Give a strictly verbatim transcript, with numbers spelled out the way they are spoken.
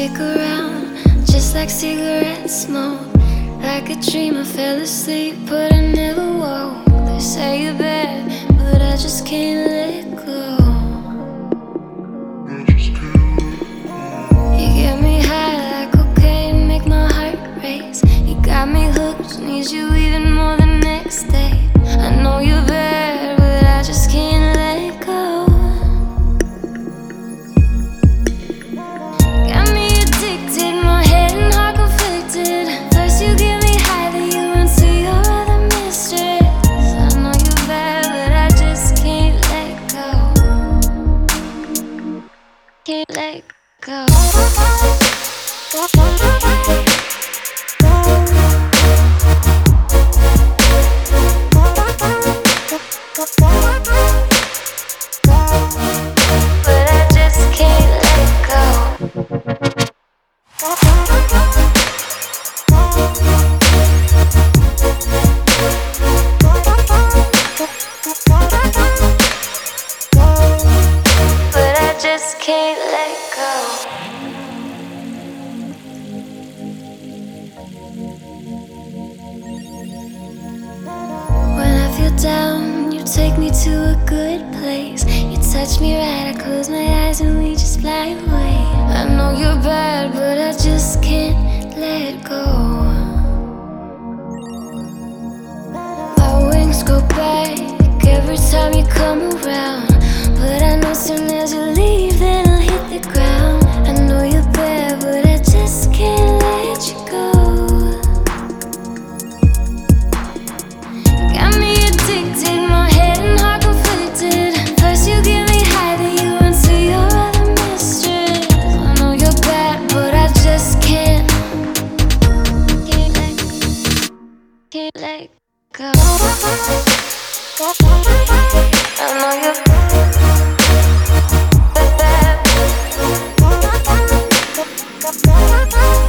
stick around, just like cigarette smoke. Like a dream, I fell asleep, but I never woke. They say you're bad, but I just can't let go. You get me high like cocaine, make my heart race. You got me hooked, need you even more the next day. I know you're bad, but I just can't let go. Got me addicted, my head and heart conflicted. First you get me high, then you run to your other mistress. I know you're bad, but I just can't let go. Can't let go. But I just can't let go. But I just can't let go. When I feel down, you take me to a good place. You touch me right, I close my eyes and we just fly away. I know you're bad, but I just can't let go. My wings go back every time you come around, but I know soon as you leave, then I'll hit the ground. I know you're bad, but I just can't let you go. Got me addicted, my head and heart conflicted. First you get me high, then you run to your other mistress. I know you're bad, but I just can't, can't let, can't let go. I know you're bad.